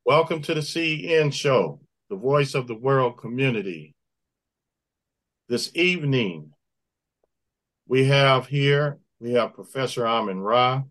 Welcome to the CN Show, the voice of the world community. This evening, we have Professor Amin Ra,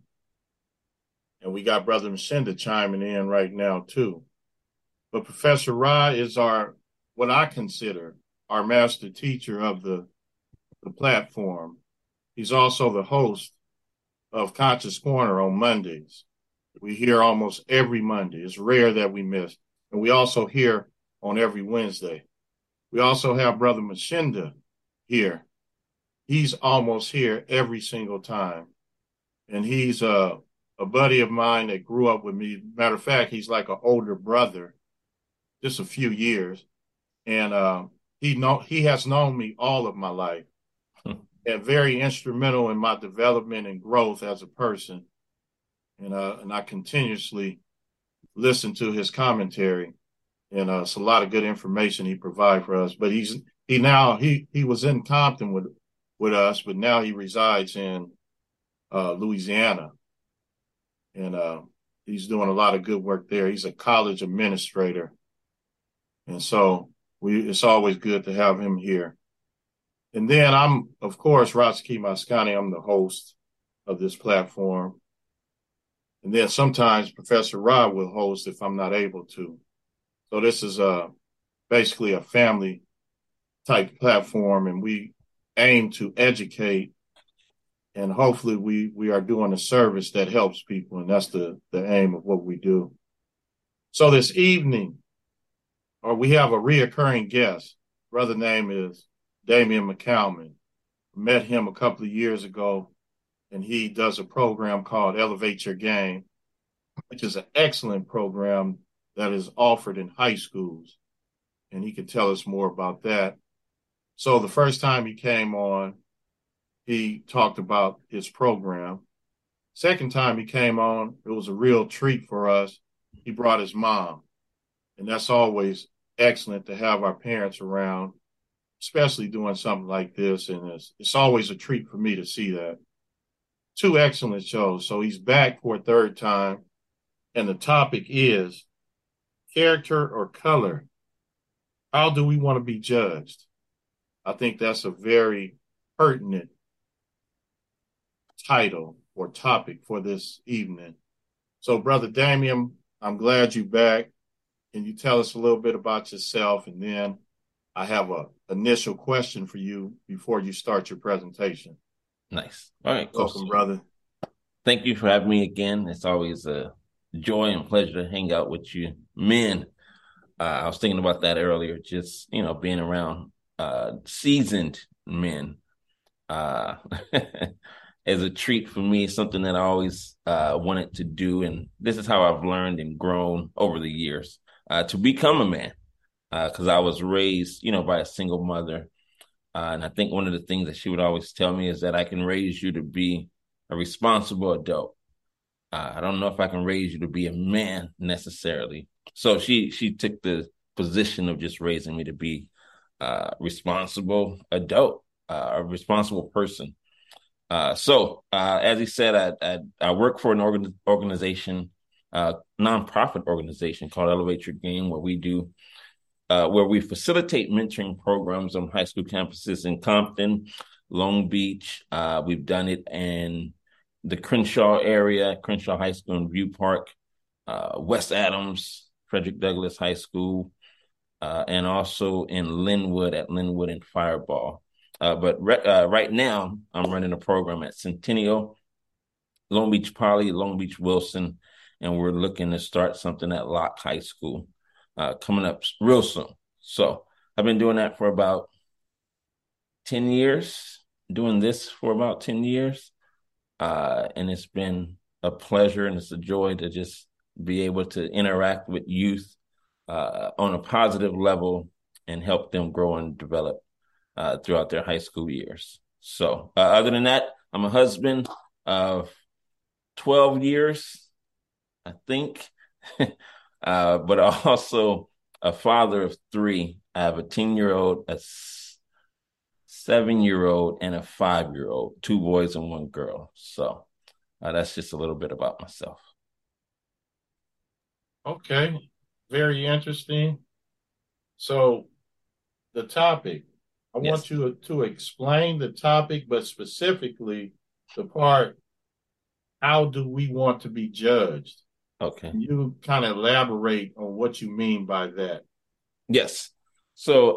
and we got Brother Mashinda chiming in right now too. But Professor Ra is what I consider our master teacher of the platform. He's also the host of Conscious Corner on Mondays. We hear almost every Monday. It's rare that we miss. And we also hear on every Wednesday. We also have Brother Mashinda here. He's almost here every single time. And he's a buddy of mine that grew up with me. Matter of fact, he's like an older brother, just a few years. And he has known me all of my life and very instrumental in my development and growth as a person. And I continuously listen to his commentary. And it's a lot of good information he provides for us. But he was in Compton with us, but now he resides in Louisiana, and he's doing a lot of good work there. He's a college administrator, and so it's always good to have him here. And then I'm, of course, Rotsky Maskani. I'm the host of this platform, and then sometimes Professor Rod will host if I'm not able to. So this is basically a family type platform, and we aim to educate, and hopefully we are doing a service that helps people, and that's the aim of what we do. So this evening, we have a reoccurring guest. Brother name is Damian McCalman. Met him a couple of years ago, and he does a program called Elevate Your Game, which is an excellent program that is offered in high schools, and he can tell us more about that. So the first time he came on, he talked about his program. Second time he came on, it was a real treat for us. He brought his mom, and that's always excellent to have our parents around, especially doing something like this. And it's always a treat for me to see that. Two excellent shows. So he's back for a third time, and the topic is character or color. How do we want to be judged? I think that's a very pertinent title or topic for this evening. So, Brother Damian, I'm glad you're back. Can you tell us a little bit about yourself? And then I have an initial question for you before you start your presentation. Nice. All right, cool. Welcome, brother. Thank you for having me again. It's always a joy and pleasure to hang out with you men. I was thinking about that earlier, just, being around seasoned men uh, is a treat for me, something that I always wanted to do. And this is how I've learned and grown over the years to become a man, because I was raised, by a single mother. And I think one of the things that she would always tell me is that I can raise you to be a responsible adult. I don't know if I can raise you to be a man necessarily. So she took the position of just raising me to be a responsible adult, a responsible person. As he said, I work for an organization, nonprofit organization called Elevate Your Game, where we facilitate mentoring programs on high school campuses in Compton, Long Beach. We've done it in the Crenshaw area, Crenshaw High School in View Park, West Adams, Frederick Douglass High School, and also in Linwood at Linwood and Fireball. But right now, I'm running a program at Centennial, Long Beach Poly, Long Beach Wilson, and we're looking to start something at Locke High School coming up real soon. So I've been doing that for about 10 years, doing this for about 10 years. And it's been a pleasure and it's a joy to just be able to interact with youth on a positive level and help them grow and develop throughout their high school years. So other than that, I'm a husband of 12 years, I think, but also a father of three. I have a 10-year-old, a 7-year-old, and a 5-year-old, two boys and one girl. So that's just a little bit about myself. Okay. very interesting. So the topic, I Yes. want you to explain the topic, but specifically the part, how do we want to be judged? Okay. Can you kind of elaborate on what you mean by that? Yes. So,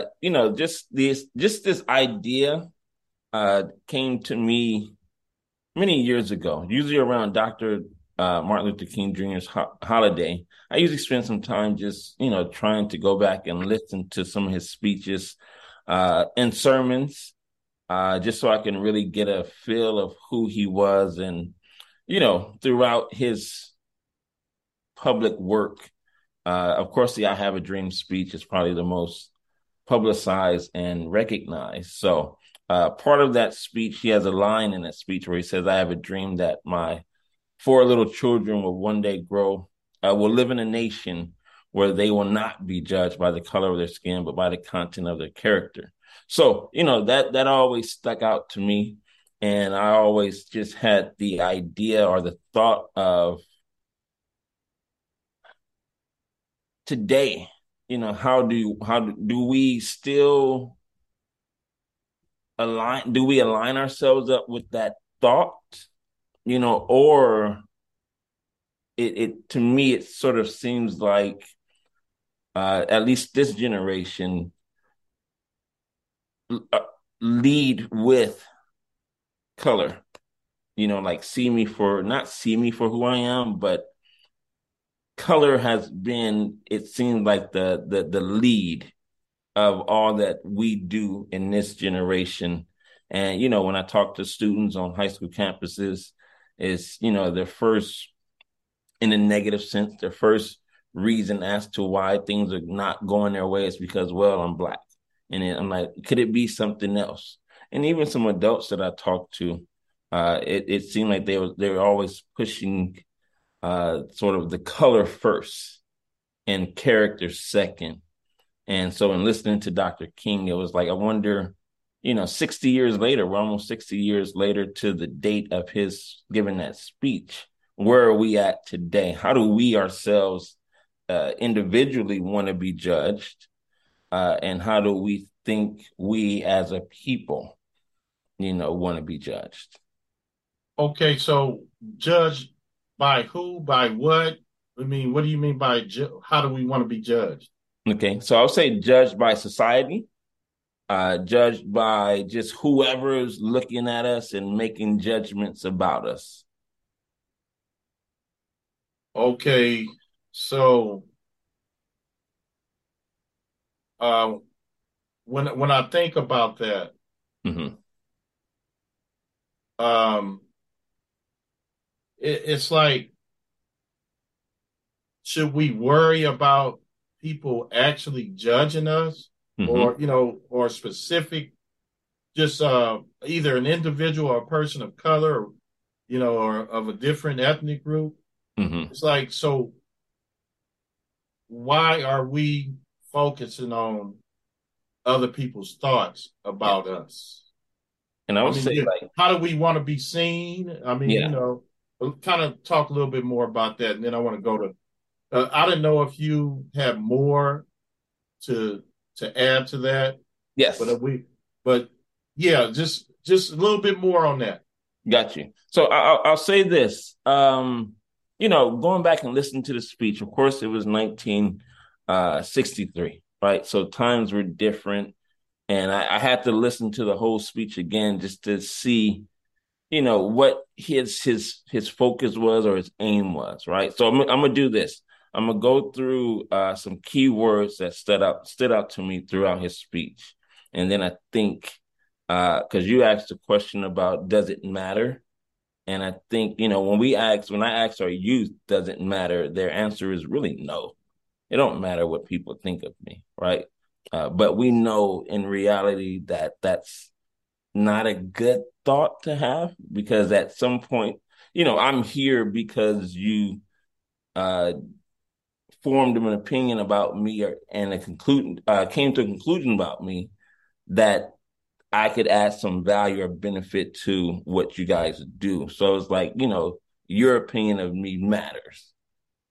just this idea came to me many years ago, usually around Dr. Martin Luther King Jr.'s holiday. I usually spend some time just, trying to go back and listen to some of his speeches and sermons, just so I can really get a feel of who he was. And, throughout his public work, of course, the I Have a Dream speech is probably the most publicized and recognized. So, part of that speech, he has a line in that speech where he says, I have a dream that my four little children will one day will live in a nation where they will not be judged by the color of their skin, but by the content of their character. So, that always stuck out to me. And I always just had the idea or the thought of today, how do we still align ourselves up with that thought, or it to me it sort of seems like at least this generation uh, lead with color, like not see me for who I am, but color has been, it seems like the lead of all that we do in this generation. And when I talk to students on high school campuses, it's their first, in a negative sense, their first reason as to why things are not going their way is because, well, I'm Black. And then I'm like, could it be something else? And even some adults that I talk to, it seemed like they were always pushing sort of the color first and character second. And so in listening to Dr. King, it was like, I wonder, 60 years later, we're almost 60 years later to the date of his giving that speech. Where are we at today? How do we ourselves individually want to be judged? And how do we think we as a people, want to be judged? Okay, so judge by who, by what? I mean, what do you mean by how do we want to be judged? Okay, so I'll say judged by society, judged by just whoever's looking at us and making judgments about us. Okay, so uh, when I think about that, Mm-hmm. um, it's like, should we worry about people actually judging us, Mm-hmm. or or specific, just either an individual or a person of color, or, or of a different ethnic group? Mm-hmm. It's like, so why are we focusing on other people's thoughts Yeah. about us? And I I would mean, say, yeah, like, how do we want to be seen? I mean, yeah, kind of talk a little bit more about that, and then I want to go to. I didn't know if you have more to add to that, but yes, but yeah, just a little bit more on that. got you. So I'll say this. Going back and listening to the speech, of course, it was 1963, right? So times were different, and I had to listen to the whole speech again just to see, what his focus was or his aim was, right? So I'm gonna do this. I'm gonna go through some key words that stood out to me throughout his speech, and then I think because you asked a question about does it matter, and I think when I ask our youth, does it matter? Their answer is really no. It don't matter what people think of me, right? But we know in reality that that's not a good thought to have, because at some point, I'm here because you uh, formed an opinion about me, and came to a conclusion about me that I could add some value or benefit to what you guys do. So it's like, your opinion of me matters.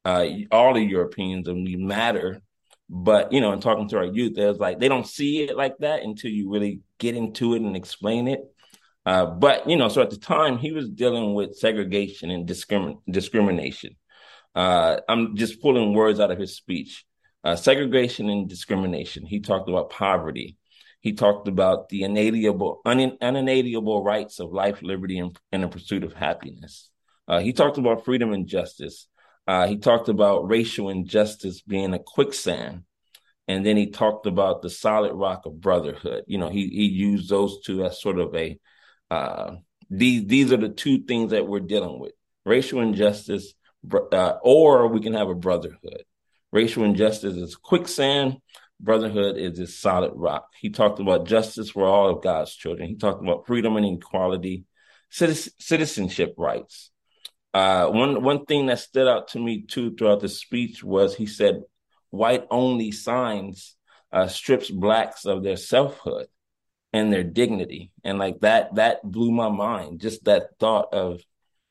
all of your opinions of me matter. But, in talking to our youth, there's like, they don't see it like that until you really get into it and explain it. But, so at the time he was dealing with segregation and discrimination. I'm just pulling words out of his speech. Segregation and discrimination. He talked about poverty. He talked about the unalienable rights of life, liberty, and the pursuit of happiness. He talked about freedom and justice. He talked about racial injustice being a quicksand. And then he talked about the solid rock of brotherhood. He used those two as sort of these are the two things that we're dealing with: racial injustice, or we can have a brotherhood. Racial injustice is quicksand. Brotherhood is this solid rock. He talked about justice for all of God's children. He talked about freedom and equality, citizenship rights. One thing that stood out to me too throughout the speech was he said, "White only signs strips blacks of their selfhood and their dignity," and like that blew my mind. Just that thought of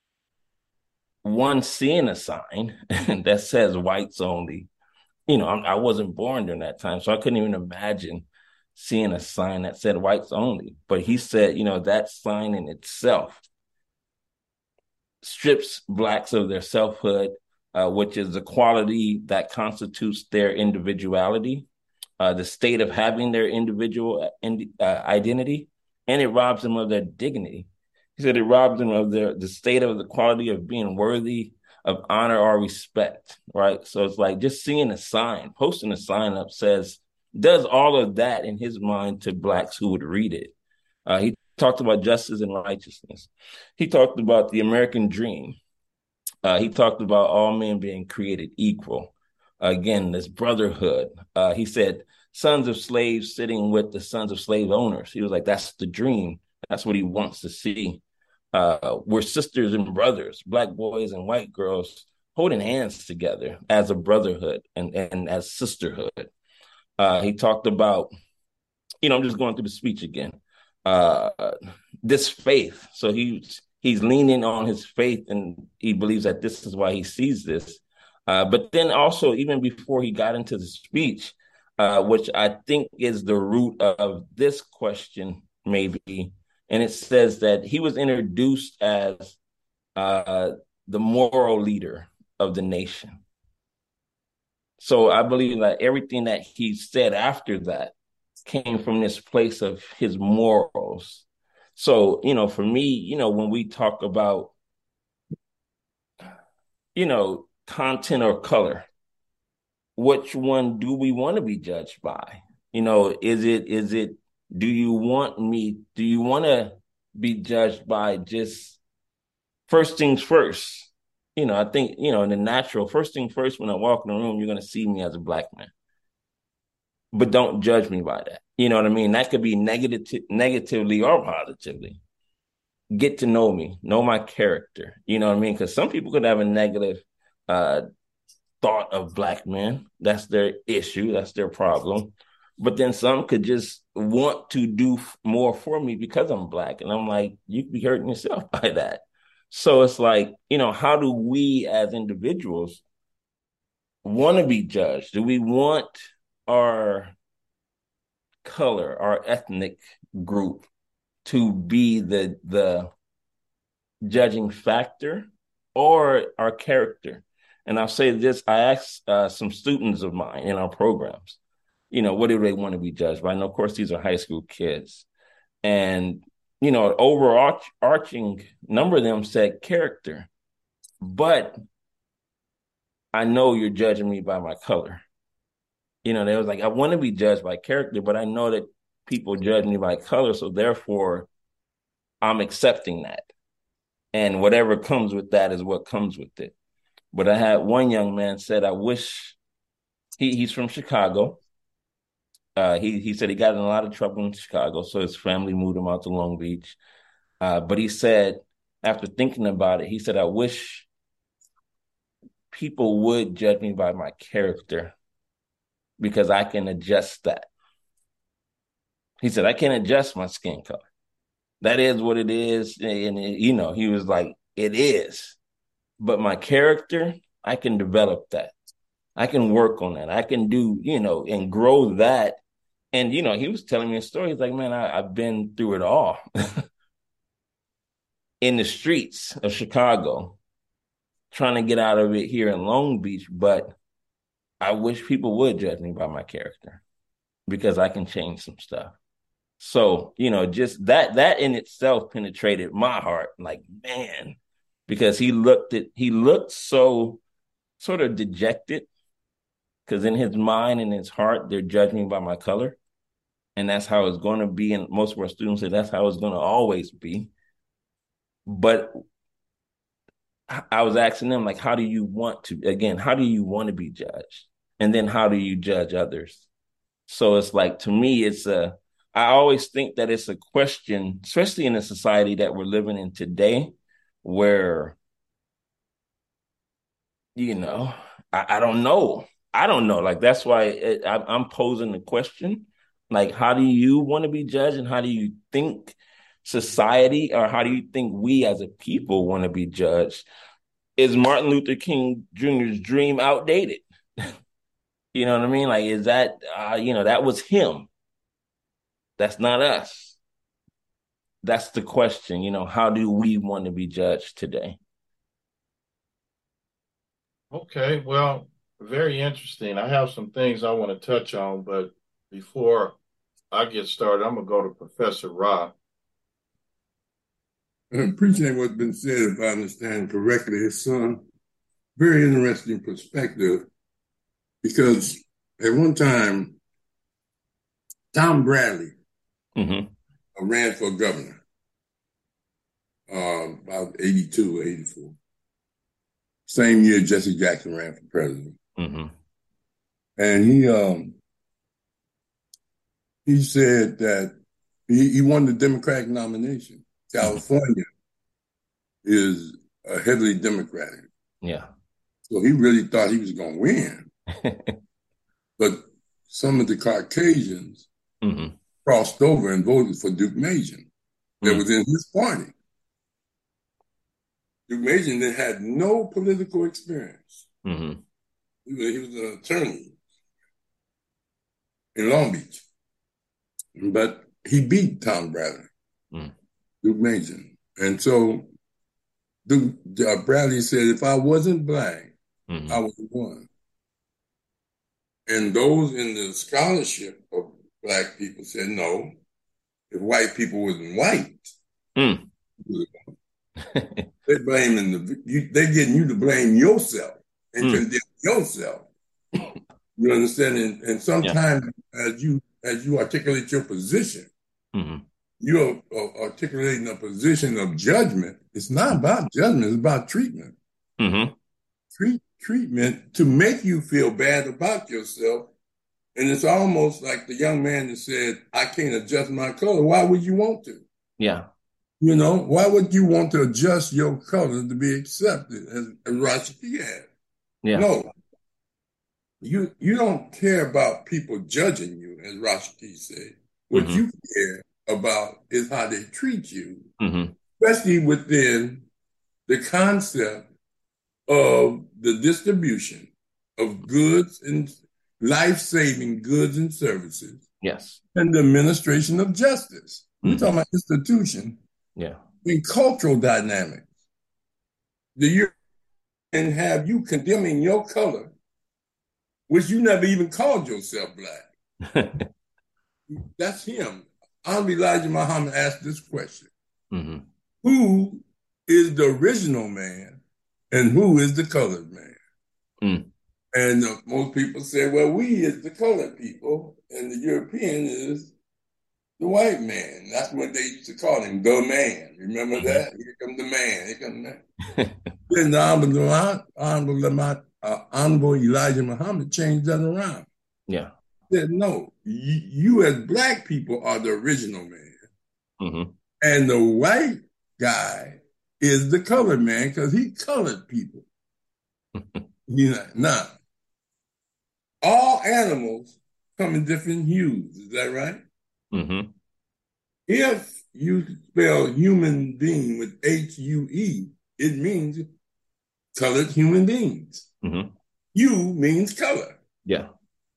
one seeing a sign that says whites only. I wasn't born during that time, so I couldn't even imagine seeing a sign that said whites only. But he said, that sign in itself strips blacks of their selfhood, which is the quality that constitutes their individuality, the state of having their individual identity, and it robs them of their dignity. He said it robs them of the state of the quality of being worthy of honor or respect, right? So it's like just seeing a sign, posting a sign up does all of that in his mind to blacks who would read it. He talked about justice and righteousness. He talked about the American dream. He talked about all men being created equal. Again, this brotherhood. He said sons of slaves sitting with the sons of slave owners. He was like, that's the dream. That's what he wants to see. We're sisters and brothers, black boys and white girls holding hands together as a brotherhood and as sisterhood. He talked about, I'm just going through the speech again, this faith. So he's leaning on his faith, and he believes that this is why he sees this. But then also, even before he got into the speech, which I think is the root of this question, maybe, and it says that he was introduced as the moral leader of the nation. So I believe that everything that he said after that came from this place of his morals. So, for me, when we talk about, content or color, which one do we want to be judged by? Is it, do you want to be judged by just first things first? I think, in the natural, first thing first, when I walk in the room, you're going to see me as a black man. But don't judge me by that. You know what I mean? That could be negatively or positively. Get to know me, know my character. You know what I mean? Because some people could have a negative thought of black men. That's their issue. That's their problem. But then some could just want to do more for me because I'm black. And I'm like, you could be hurting yourself by that. So it's like, how do we as individuals want to be judged? Do we want our color, our ethnic group to be the judging factor, or our character? And I'll say this, I asked some students of mine in our programs, what do they want to be judged by? And of course, these are high school kids. And, overarching number of them said character. But I know you're judging me by my color. They was like, I want to be judged by character, but I know that people judge me by color. So therefore, I'm accepting that. And whatever comes with that is what comes with it. But I had one young man said, I wish he's from Chicago. He said he got in a lot of trouble in Chicago, so his family moved him out to Long Beach. But he said, after thinking about it, he said, I wish people would judge me by my character because I can adjust that. He said, I can adjust my skin color. That is what it is. And, he was like, it is. But my character, I can develop that. I can work on that. I can do, and grow that. And, he was telling me a story. He's like, man, I've been through it all in the streets of Chicago, trying to get out of it here in Long Beach. But I wish people would judge me by my character because I can change some stuff. So, just that in itself penetrated my heart. Like, man, because he looked so sort of dejected because in his mind and his heart, they're judging me by my color. And that's how it's going to be. And most of our students say that's how it's going to always be. But I was asking them, like, how do you want to be judged? And then how do you judge others? So it's like, to me, I always think that it's a question, especially in the society that we're living in today, where, I don't know. I don't know. Like, that's why I'm posing the question. Like, how do you want to be judged? And how do you think society, or how do you think we as a people want to be judged? Is Martin Luther King Jr.'s dream outdated? You know what I mean? Like, is that, that was him. That's not us. That's the question. How do we want to be judged today? Okay, well, very interesting. I have some things I want to touch on, but before I get started, I'm going to go to Professor Ra. I appreciate what's been said, if I understand correctly, his son. Very interesting perspective, because at one time, Tom Bradley ran for governor, about 82 or 84. Same year Jesse Jackson ran for president. And he said that he won the Democratic nomination. California is heavily Democratic. Yeah. So he really thought he was going to win. But some of the Caucasians crossed over and voted for Duke Majan that was in his party. Duke Majan that had no political experience. He was an attorney in Long Beach. But he beat Tom Bradley, Duke Majan. And so Duke Bradley said, if I wasn't black, I would have won. And those in the scholarship of black people said, no, if white people wasn't white, they're getting you to blame yourself and condemn yourself. You understand? And sometimes as you articulate your position, you're articulating a position of judgment. It's not about judgment, it's about treatment. Treatment to make you feel bad about yourself. And it's almost like the young man that said, I can't adjust my color. Why would you want to? Yeah. Why would you want to adjust your color to be accepted, as Rashiki had? Yeah. No. You don't care about people judging you, as Rashiki said. What you care about is how they treat you, especially within the concept of the distribution of goods and life-saving goods and services. Yes. And the administration of justice. We're talking about institution. Yeah. In cultural dynamics. And have you condemning your color, which you never even called yourself black. That's him. Honorable Elijah Muhammad asked this question. Who is the original man and who is the colored man? And most people say, well, we is the colored people and the European is the white man. That's what they used to call him, the man. Remember that? Here comes the man. Here comes the man. Then the Honorable Elijah Muhammad changed that around. Yeah. He said, no, you as black people are the original man. And the white guy is the colored man because he colored people. Now, all animals come in different hues. Is that right? If you spell human being with H-U-E, it means colored human beings. Mm-hmm. Hue means color. Yeah.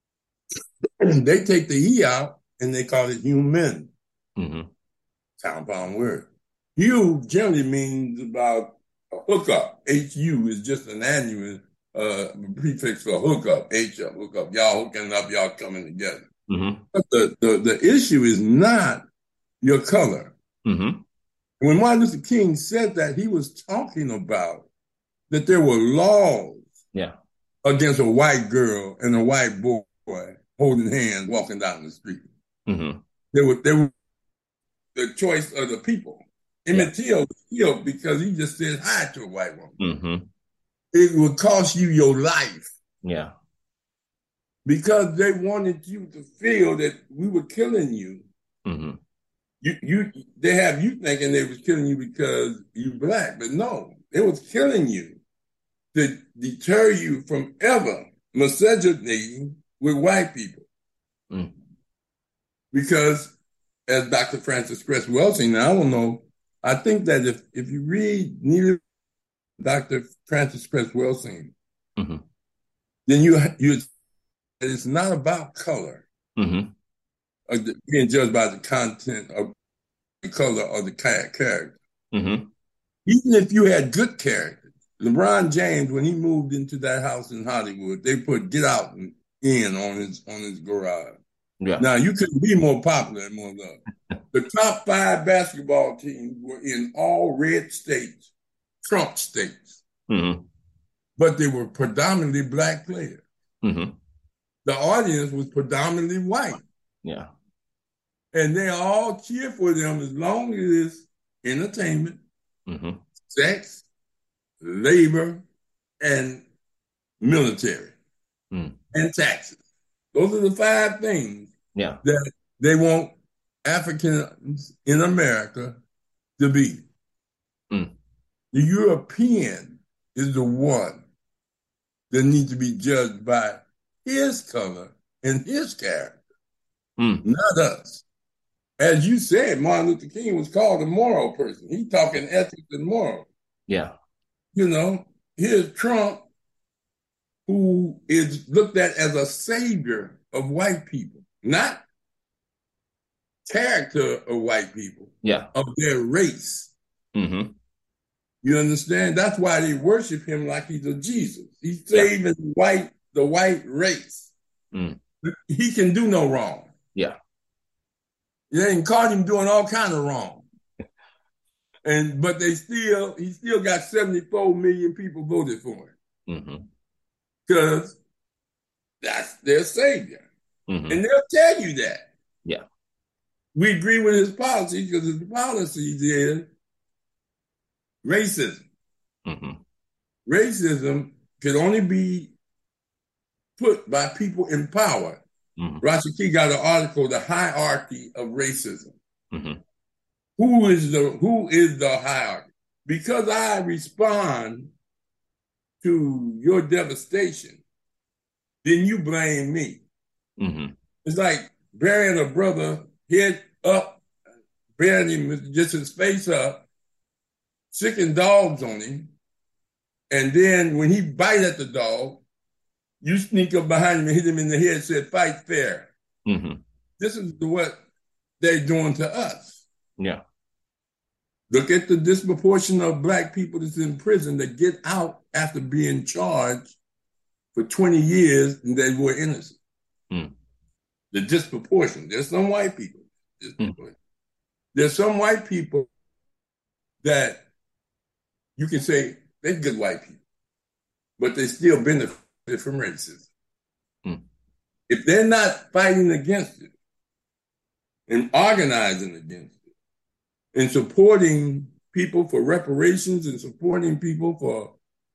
They take the E out and they call it human. Mm-hmm. Compound word. Hue generally means about a hookup. HU is just an annual prefix for hookup. Hookup. Y'all hooking up, y'all coming together. Mm-hmm. But the issue is not your color. Mm-hmm. When Martin Luther King said that, he was talking about that there were laws Yeah. against a white girl and a white boy holding hands walking down the street. Mm-hmm. They were the choice of the people. Emmett Till was killed because he just said hi to a white woman. Mm-hmm. It would cost you your life. Yeah. Because they wanted you to feel that we were killing you. Mm-hmm. They have you thinking they was killing you because you black, but no, they was killing you to deter you from ever miscegenating with white people. Mm. Because as Dr. Frances Cress Welsing, now I don't know, I think that if you read neither Dr. Frances Cress Welsing, mm-hmm. then it's not about color. Mm-hmm. Being judged by the content of the color of the character. Mm-hmm. Even if you had good characters, LeBron James, when he moved into that house in Hollywood, they put "Get Out" and "In" on his garage. Yeah. Now you couldn't be more popular and more loved. The top 5 basketball teams were in all red states, Trump states, Mm-hmm. but they were predominantly black players. Mm-hmm. The audience was predominantly white. Yeah. And they all cheer for them as long as it's entertainment, mm-hmm. sex, labor, and military, and taxes. Those are the 5 things that they want Africans in America to be. Mm. The European is the one that needs to be judged by his color and his character, not us. As you said, Martin Luther King was called a moral person. He's talking ethics and moral. Yeah. You know, here's Trump, who is looked at as a savior of white people, not character of white people, of their race. Mm-hmm. You understand? That's why they worship him like he's a Jesus. He's saving the white race. Mm. He can do no wrong. Yeah. They ain't caught him doing all kind of wrong. But he still got 74 million people voted for him. Because that's their savior. Mm-hmm. And they'll tell you that. Yeah. We agree with his policy because his policy is racism. Mm-hmm. Racism could only be put by people in power. Mm-hmm. Rashiki got an article, The Hierarchy of Racism. Mm-hmm. Who is the hierarchy? Because I respond to your devastation, then you blame me. Mm-hmm. It's like burying a brother head up, burying him with just his face up, sicking dogs on him, and then when he bite at the dog, you sneak up behind him and hit him in the head and said, "Fight fair." Mm-hmm. This is what they're doing to us. Yeah. Look at the disproportion of black people that's in prison that get out after being charged for 20 years and they were innocent. Mm. The disproportion. There's some white people. There's some white people that you can say they're good white people, but they still benefit from racism. Mm. If they're not fighting against it and organizing against it and supporting people for reparations and supporting people for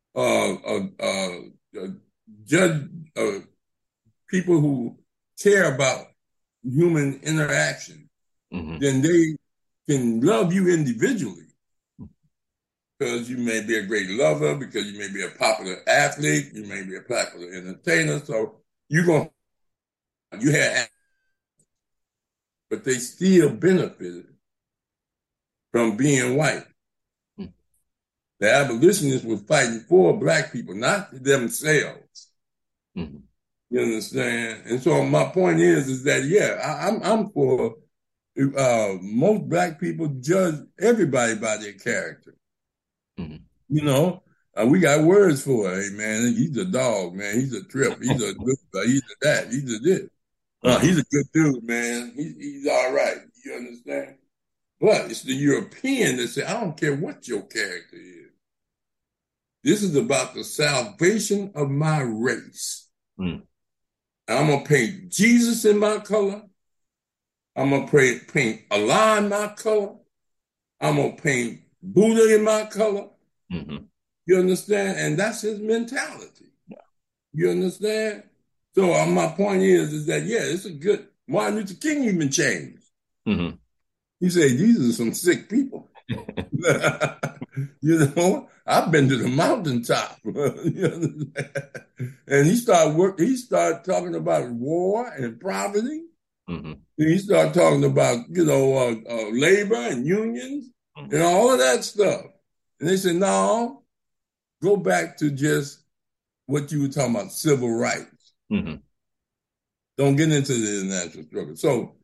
people who care about human interaction, then they can love you individually because you may be a great lover, because you may be a popular athlete, you may be a popular entertainer. So you had, but they still benefited from being white. The abolitionists were fighting for black people, not themselves. Mm-hmm. You understand? And so my point is that I'm for most black people judge everybody by their character. Mm-hmm. You know, we got words for it. Hey, man, he's a dog, man. He's a trip. He's a he's a that. He's a this. He's a good dude, man. He's all right. You understand? But it's the European that say, I don't care what your character is. This is about the salvation of my race. Mm. I'm going to paint Jesus in my color. I'm going to paint Allah in my color. I'm going to paint Buddha in my color. Mm-hmm. You understand? And that's his mentality. Yeah. You understand? So my point is that, it's a good, Martin Luther King even changed. Mm-hmm. He said, these are some sick people. You know, I've been to the mountaintop. And he started talking about war and poverty. Mm-hmm. And he started talking about, labor and unions and all of that stuff. And they said, no, go back to just what you were talking about, civil rights. Mm-hmm. Don't get into the international struggle. So,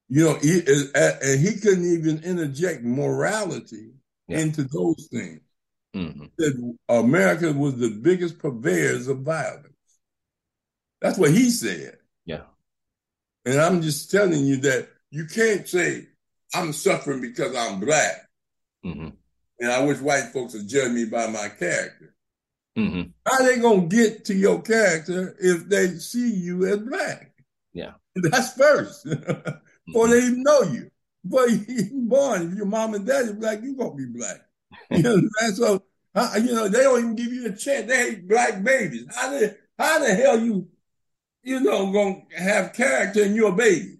he couldn't even interject morality into those things. Mm-hmm. That America was the biggest purveyors of violence. That's what he said. Yeah. And I'm just telling you that you can't say, I'm suffering because I'm black. Mm-hmm. And I wish white folks would judge me by my character. Mm-hmm. How are they going to get to your character if they see you as black? Yeah. That's first. Before they even know you. Before you even born, if your mom and dad is black, you're going to be black. You know, so, they don't even give you a chance. They hate black babies. How the hell you going to have character in your baby?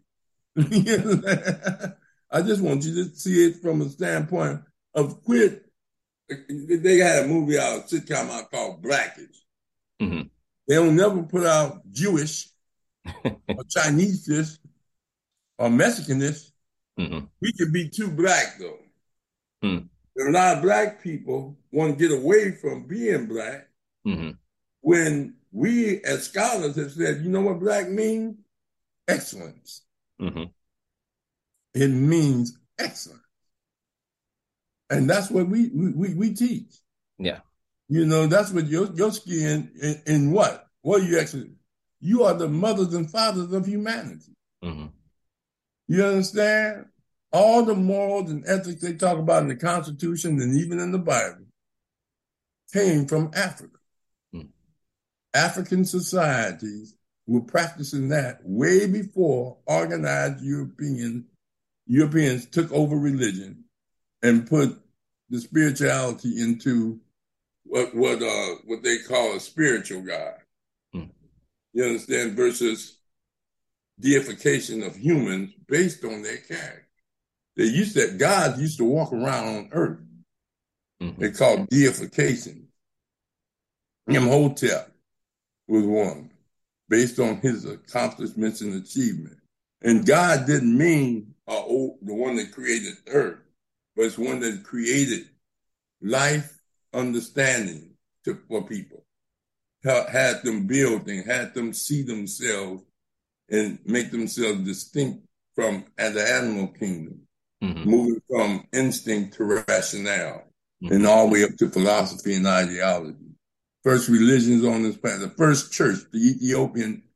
I just want you to see it from a standpoint of quit. They had a movie out, a sitcom out called Blackish. Mm-hmm. They don't never put out Jewish or Chinese or Mexicanish. Mm-hmm. We could be too black, though. Mm-hmm. A lot of black people want to get away from being black when we as scholars have said, you know what black means? Excellence. Mm-hmm. It means excellence. And that's what we teach. Yeah. That's what your skin in what? What are you excellent? You are the mothers and fathers of humanity. Mm-hmm. You understand? All the morals and ethics they talk about in the Constitution and even in the Bible came from Africa. Mm. African societies were practicing that way before organized Europeans took over religion and put the spirituality into what they call a spiritual God. Mm. You understand? Versus deification of humans based on their character. God used to walk around on earth. Mm-hmm. They called deification. Imhotep was one, based on his accomplishments and achievement. And God didn't mean the one that created earth, but it's one that created life understanding for people. Had them build things, had them see themselves and make themselves distinct from the animal kingdom. Mm-hmm. Moving from instinct to rationale, and all the way up to philosophy and ideology. First religions on this planet, the first church, the Ethiopian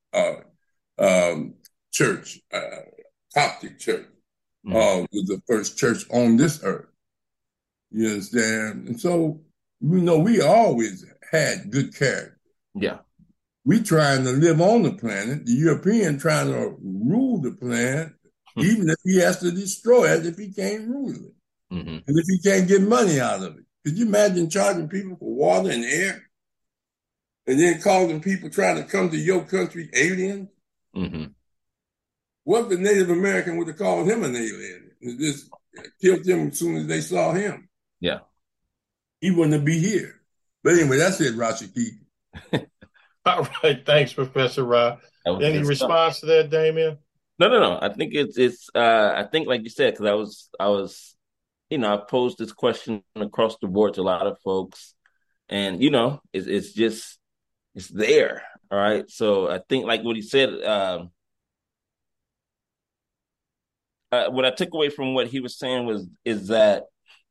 church, Coptic church, was the first church on this earth. You understand? And so, we always had good character. Yeah. We trying to live on the planet, the European trying to rule the planet, even if he has to destroy it if he can't rule it. Mm-hmm. And if he can't get money out of it. Could you imagine charging people for water and air? And then calling people trying to come to your country aliens? Mm-hmm. What if the Native American would have called him an alien and just killed him as soon as they saw him? Yeah. He wouldn't be here. But anyway, that's it, Rashiki. All right. Thanks, Professor Ra. Any response to that, Damien? No. I think it's I think like you said, because I was I've posed this question across the board to a lot of folks, and it's just it's there. All right. So I think like what he said, what I took away from what he was saying is that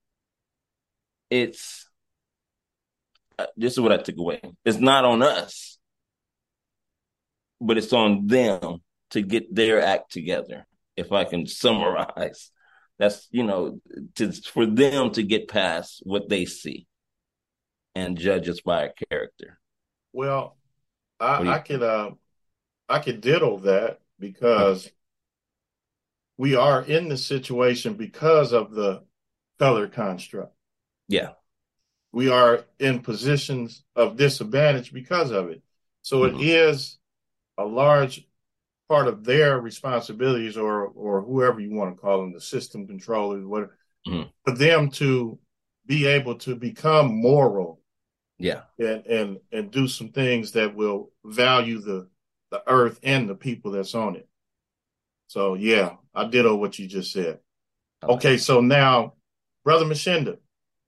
it's this is what I took away. It's not on us, but it's on them to get their act together. If I can summarize, that's for them to get past what they see and judge us by our character. Well, I could diddle that because we are in the situation because of the color construct. Yeah. We are in positions of disadvantage because of it. So it is a large part of their responsibilities, or whoever you want to call them, the system controllers, whatever, for them to be able to become moral, and do some things that will value the earth and the people that's on it. So yeah, I ditto what you just said. Okay, so now, Brother Machinda,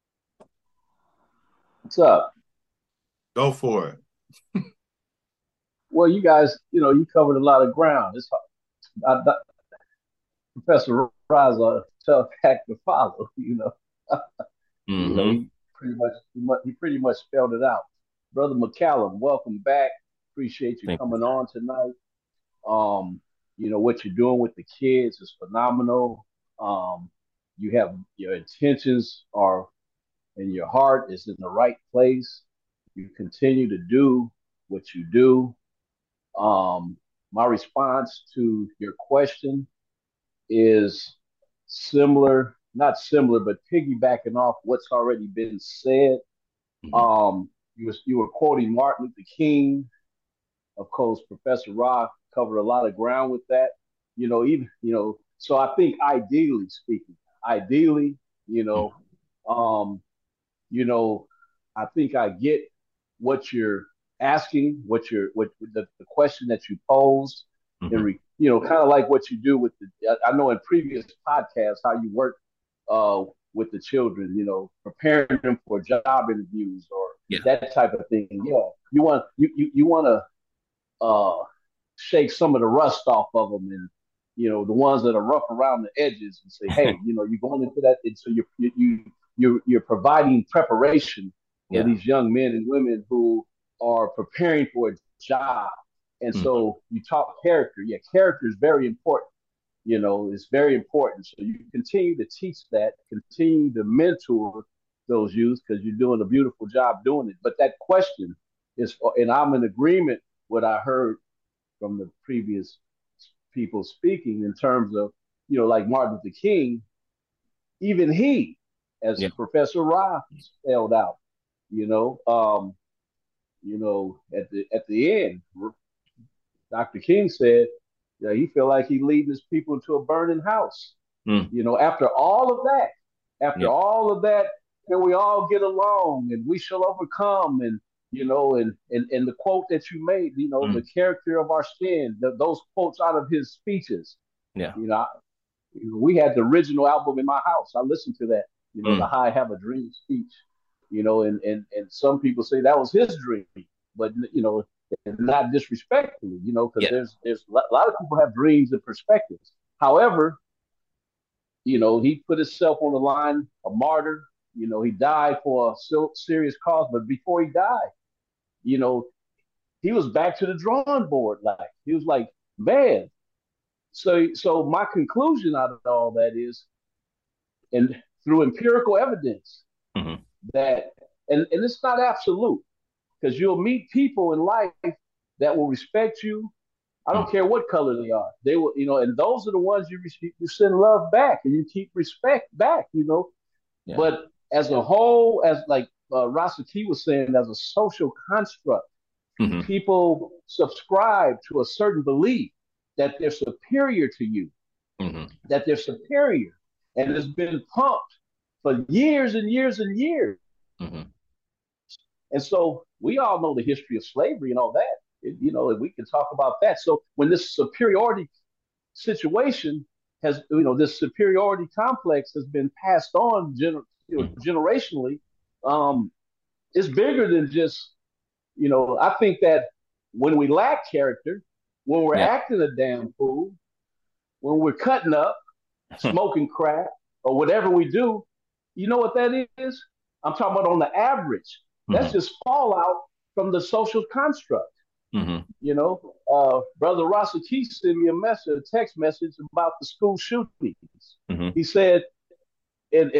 what's up? go for it. Well, you guys, you covered a lot of ground. Professor Raza, tough act to follow. He pretty much spelled it out. Brother McCallum, welcome back. Appreciate you coming on tonight. What you're doing with the kids is phenomenal. You have your intentions are and your heart is in the right place. You continue to do what you do. My response to your question is not similar, but piggybacking off what's already been said. You were quoting Martin Luther King. Of course, Professor Ra covered a lot of ground with that. So I think ideally speaking, I think I get what you're asking, what the question that you posed, and kind of like what you do with I know in previous podcasts how you work with the children, preparing them for job interviews or that type of thing. Yeah, you want to shake some of the rust off of them, and the ones that are rough around the edges, and say, hey, you're going into that, and so you're providing preparation for these young men and women who are preparing for a job. And so you talk character. Yeah, character is very important. It's very important. So you continue to teach that, continue to mentor those youth because you're doing a beautiful job doing it. But that question is, and I'm in agreement with what I heard from the previous people speaking in terms of, like Martin Luther King, even he, as Professor Ra spelled out, at the end, Dr. King said, he felt like he leading his people into a burning house. After all of that, can we all get along and we shall overcome? And and the quote that you made, the character of our sin, those quotes out of his speeches. We had the original album in my house. I listened to that, the I Have a Dream speech, and some people say that was his dream, but, not disrespectfully, because there's a lot of people have dreams and perspectives. However, he put himself on the line, a martyr. He died for a serious cause, but before he died, he was back to the drawing board. Like he was like, man. So my conclusion out of all that is, and through empirical evidence, that, and it's not absolute, because you'll meet people in life that will respect you. I don't care what color they are. They will, and those are the ones you send love back and you keep respect back, But as a whole, as like Rasa Key was saying, as a social construct, people subscribe to a certain belief that they're superior to you, that they're superior, and it's been pumped for years and years and years. And so we all know the history of slavery and all that, and we can talk about that. So when this superiority situation has, this superiority complex has been passed on generationally. It's bigger than just, I think that when we lack character, when we're acting a damn fool, when we're cutting up, smoking crack, or whatever we do, you know what that is? I'm talking about on the average. That's just fallout from the social construct. Brother Rasa Key sent me a text message about the school shootings. He said, and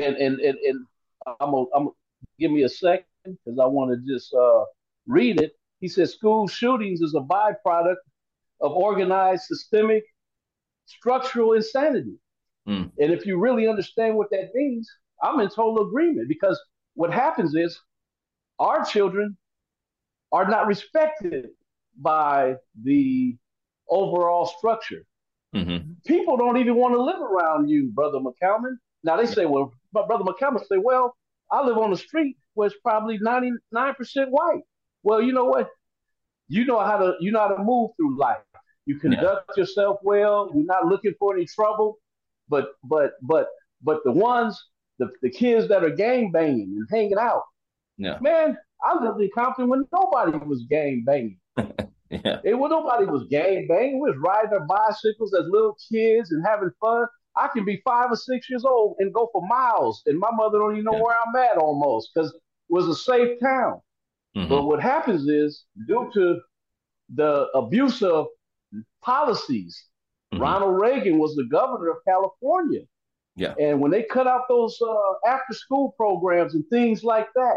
I'm gonna give me a second because I want to just read it. He said, school shootings is a byproduct of organized systemic structural insanity. And if you really understand what that means, I'm in total agreement, because what happens is our children are not respected by the overall structure. People don't even want to live around you, Brother McCalman. Now they say, well, but Brother McCalman say, well, I live on the street where it's probably 99% white. Well, you know what? You know how to move through life. You conduct yourself well. You're not looking for any trouble. But the ones, the kids that are gang banging and hanging out, man, I lived in Compton when nobody was gang banging. When nobody was gang banging, we was riding their bicycles as little kids and having fun. I can be 5 or 6 years old and go for miles, and my mother don't even know where I'm at almost, because it was a safe town. But what happens is, due to the abuse of policies, Ronald Reagan was the governor of California. And when they cut out those after school programs and things like that,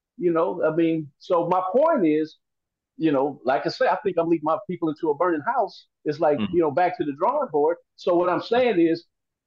so my point is, like I say, I think I'm leading my people into a burning house. It's like, back to the drawing board. So what I'm saying is,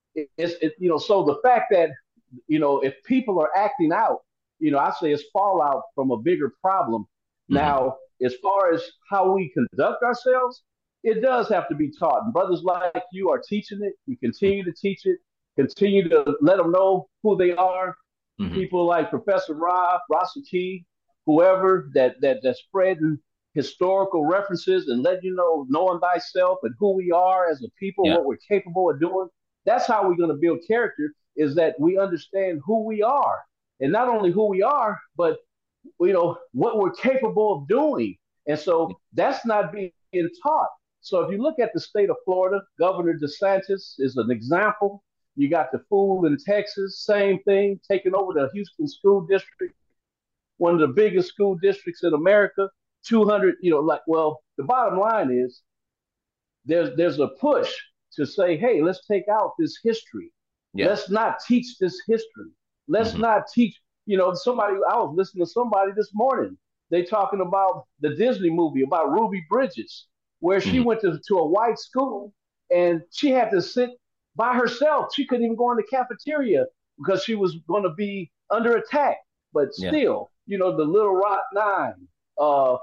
so the fact that, if people are acting out, I say it's fallout from a bigger problem. Now, as far as how we conduct ourselves, it does have to be taught. And brothers like you are teaching it. You continue to teach it, continue to let them know who they are. People like Professor Rasa Key, whoever that's spreading historical references and let knowing thyself and who we are as a people, what we're capable of doing. That's how we're going to build character, is that we understand who we are. And not only who we are, but what we're capable of doing. And so that's not being taught. So if you look at the state of Florida, Governor DeSantis is an example. You got the fool in Texas, same thing, taking over the Houston School District, one of the biggest school districts in America. 200, the bottom line is there's a push to say, hey, let's take out this history. Let's not teach this history. Let's not teach, I was listening to somebody this morning. They talking about the Disney movie about Ruby Bridges, where she went to a white school and she had to sit by herself. She couldn't even go in the cafeteria because she was going to be under attack. But still, the Little Rock Nine, I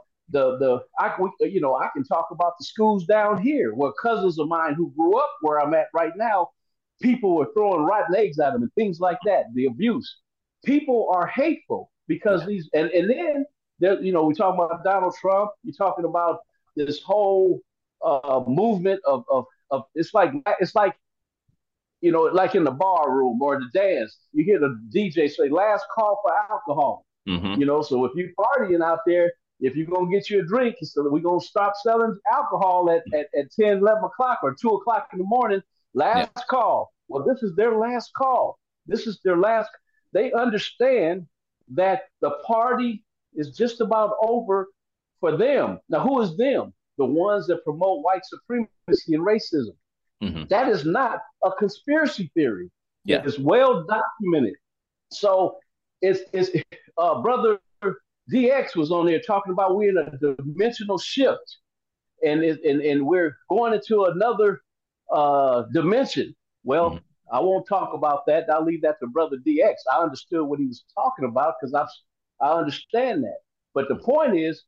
can talk about the schools down here where cousins of mine who grew up where I'm at right now, people were throwing rotten eggs at them and things like that. The abuse. People are hateful because these, and then there, we talk about Donald Trump. You're talking about this whole movement of it's like like in the bar room or the dance, you hear the DJ say last call for alcohol. So if you're partying out there, if you're going to get you a drink, so we're going to stop selling alcohol at 10, 11 o'clock or 2 o'clock in the morning. Last call. Well, this is their last call. This is their last. They understand that the party is just about over for them. Now, who is them? The ones that promote white supremacy and racism. That is not a conspiracy theory. It's well documented. So it's Brother DX was on there talking about we're in a dimensional shift, and we're going into another dimension. Well, I won't talk about that. I'll leave that to Brother DX. I understood what he was talking about because I understand that. But the point is,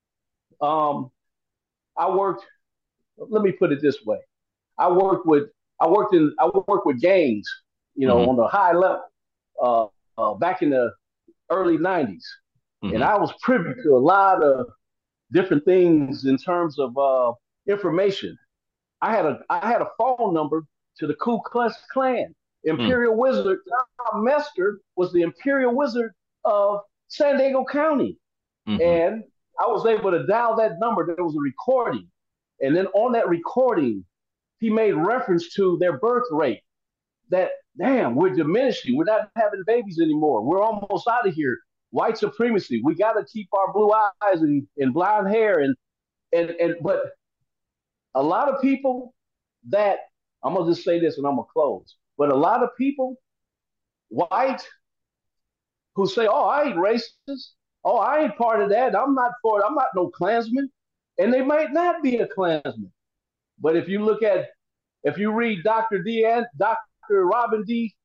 I worked. Let me put it this way: I worked with gangs, on the high level, back in the early '90s, and I was privy to a lot of different things in terms of information. I had a phone number to the Ku Klux Klan. Imperial Wizard, Tom Mester was the Imperial Wizard of San Diego County. And I was able to dial that number. There was a recording. And then on that recording, he made reference to their birth rate. That, damn, we're diminishing. We're not having babies anymore. We're almost out of here. White supremacy. We got to keep our blue eyes and blonde hair. But a lot of people that, I'm going to just say this and I'm going to close. But a lot of people, white, who say, oh, I ain't racist. Oh, I ain't part of that. I'm not for it. I'm not no Klansman. And they might not be a Klansman. But if you read Dr. Robin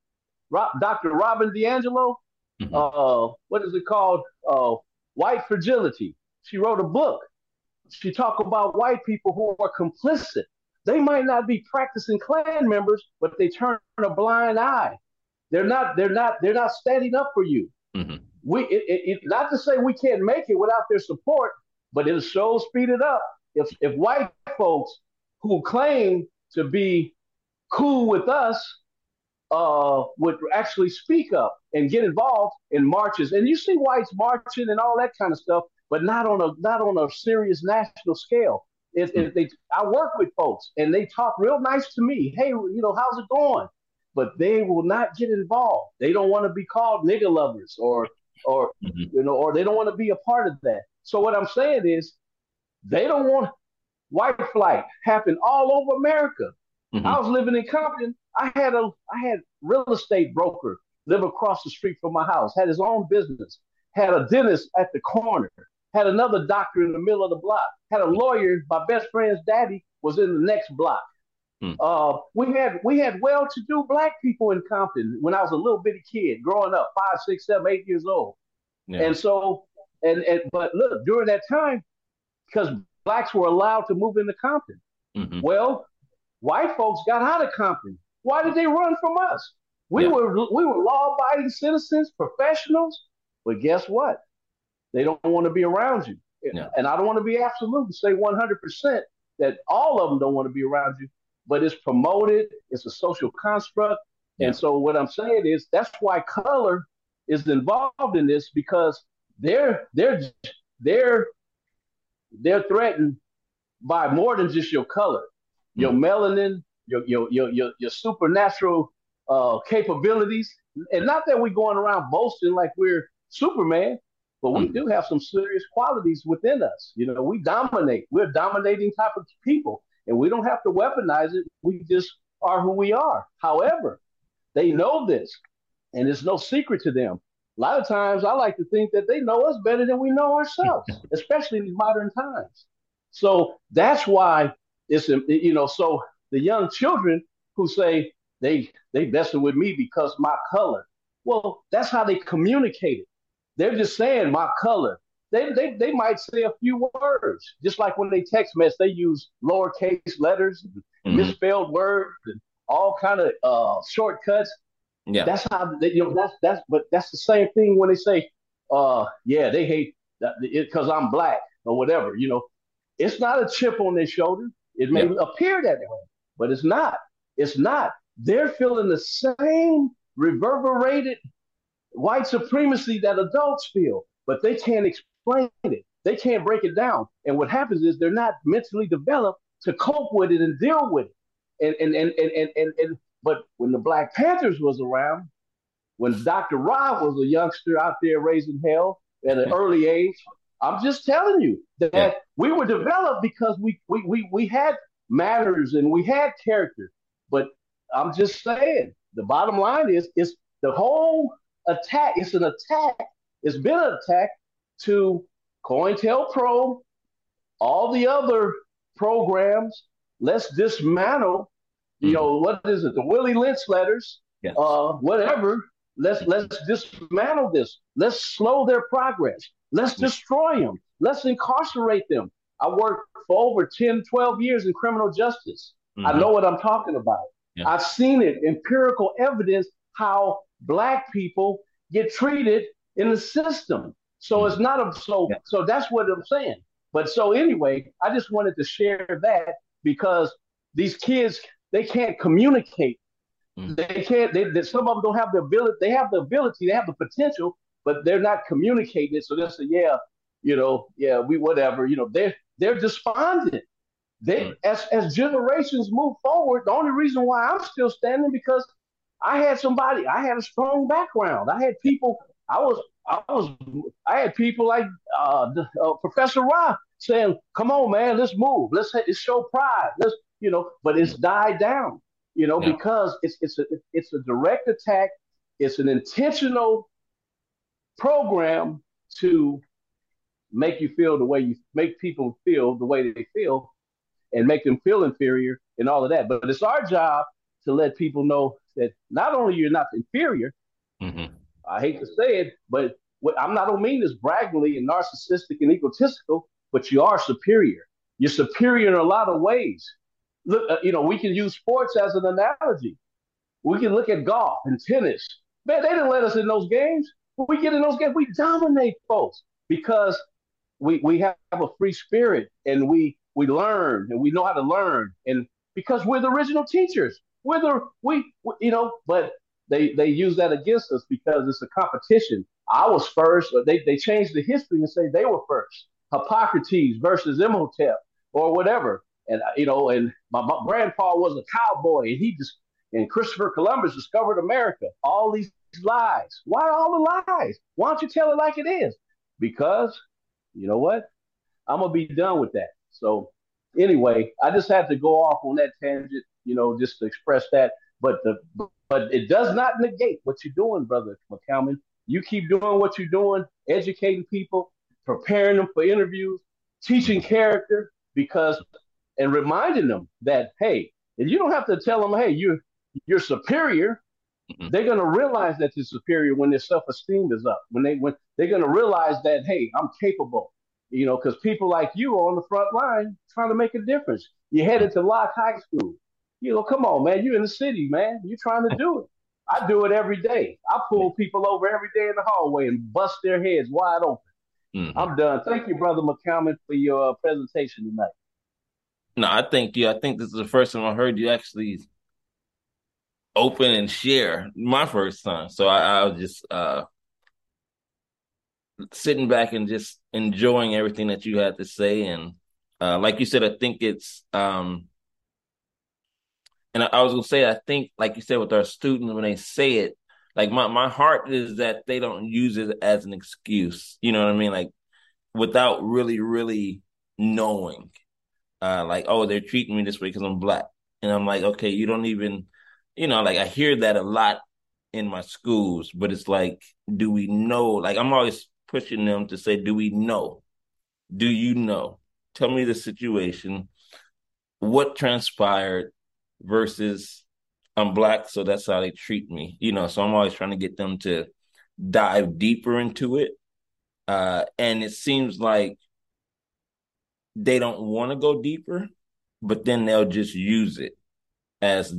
DiAngelo, what is it called? White Fragility. She wrote a book. She talked about white people who are complicit. They might not be practicing Klan members, but they turn a blind eye. They're not standing up for you. Not to say we can't make it without their support, but it'll show speed it up. If white folks who claim to be cool with us would actually speak up and get involved in marches, and you see whites marching and all that kind of stuff, but not on a serious national scale. I work with folks and they talk real nice to me. Hey, how's it going? But they will not get involved. They don't want to be called nigger lovers or they don't want to be a part of that. So what I'm saying is they don't want white flight happen all over America. I was living in Compton. I had real estate broker live across the street from my house, had his own business, had a dentist at the corner, had another doctor in the middle of the block, had a lawyer. My best friend's daddy was in the next block. We had well-to-do black people in Compton when I was a little bitty kid growing up, 5, 6, 7, 8 years old. Yeah. And so, but look, during that time, because blacks were allowed to move into Compton, well, white folks got out of Compton. Why did they run from us? We were law-abiding citizens, professionals, but guess what? They don't want to be around you. Yeah. And I don't want to be absolute and say 100% that all of them don't want to be around you, but it's promoted. It's a social construct. Yeah. And so what I'm saying is that's why color is involved in this, because they're threatened by more than just your color, your melanin, your supernatural capabilities. And not that we're going around boasting like we're Superman, but we do have some serious qualities within us. We dominate. We're a dominating type of people, and we don't have to weaponize it. We just are who we are. However, they know this, and it's no secret to them. A lot of times I like to think that they know us better than we know ourselves, especially in these modern times. So that's why it's, so the young children who say they messing with me because my color, well, that's how they communicate it. They're just saying my color. They might say a few words, just like when they text message, they use lowercase letters, misspelled words, and all kind of shortcuts. Yeah, that's how they, but that's the same thing when they say, they hate it because I'm black or whatever. It's not a chip on their shoulder. It may appear that way, but it's not. It's not. They're feeling the same reverberated white supremacy that adults feel, but they can't explain it. They can't break it down. And what happens is they're not mentally developed to cope with it and deal with it. But when the Black Panthers was around, when Dr. Ra was a youngster out there raising hell at an early age, I'm just telling you that we were developed because we had manners and we had character. But I'm just saying, the bottom line is the whole attack. It's an attack. It's been an attack to COINTELPRO, all the other programs. Let's dismantle. What is it? The Willie Lynch letters, whatever. Let's dismantle this. Let's slow their progress. Let's destroy them. Let's incarcerate them. I worked for over 10, 12 years in criminal justice. I know what I'm talking about. Yeah. I've seen it, empirical evidence, how Black people get treated in the system. So it's not so that's what I'm saying. But so anyway, I just wanted to share that because these kids they can't communicate. They can't. Some of them don't have the ability. They have the ability. They have the potential, but they're not communicating it. So they'll say, "Yeah, we whatever." They're despondent. They as generations move forward, the only reason why I'm still standing because I had a strong background. I had people. I had people like Professor Ra saying, "Come on, man, let's move. Let's show pride. But it's died down, because it's a direct attack. It's an intentional program to make people feel the way they feel and make them feel inferior and all of that. But it's our job to let people know that not only you're not inferior, I hate to say it, but I don't mean this braggingly and narcissistic and egotistical, but you are superior. You're superior in a lot of ways. Look, we can use sports as an analogy. We can look at golf and tennis. Man, they didn't let us in those games. When we get in those games, we dominate folks because we have a free spirit and we learn and we know how to learn, and because we're the original teachers, but they use that against us because it's a competition. I was first. They changed the history and say they were first. Hippocrates versus Imhotep or whatever, and and my grandpa was a cowboy, and Christopher Columbus discovered America. All these lies. Why all the lies? Why don't you tell it like it is? Because you know what? I'm gonna be done with that. So anyway, I just had to go off on that tangent, just to express that. But it does not negate what you're doing, Brother McCalman. You keep doing what you're doing, educating people, preparing them for interviews, teaching character, and reminding them that, hey, and you don't have to tell them, hey, you're superior. They're gonna realize that you're superior when their self-esteem is up. When they're gonna realize that, hey, I'm capable. Because people like you are on the front line trying to make a difference. You're headed to Locke High School. Come on, man. You're in the city, man. You're trying to do it. I do it every day. I pull people over every day in the hallway and bust their heads wide open. I'm done. Thank you, Brother McCalman, for your presentation tonight. No, I thank you. I think this is the first time I heard you actually open and share. My first time. So I was just sitting back and just enjoying everything that you had to say. And like you said, I think it's and I was gonna say, I think, like you said, with our students, when they say it, like my heart is that they don't use it as an excuse. You know what I mean? Like without really, really knowing, like, oh, they're treating me this way because I'm Black. And I'm like, okay, you don't even, like I hear that a lot in my schools, but it's like, do we know? Like I'm always pushing them to say, do we know? Do you know? Tell me the situation. What transpired versus I'm Black, so that's how they treat me. So I'm always trying to get them to dive deeper into it. And it seems like they don't want to go deeper, but then they'll just use it as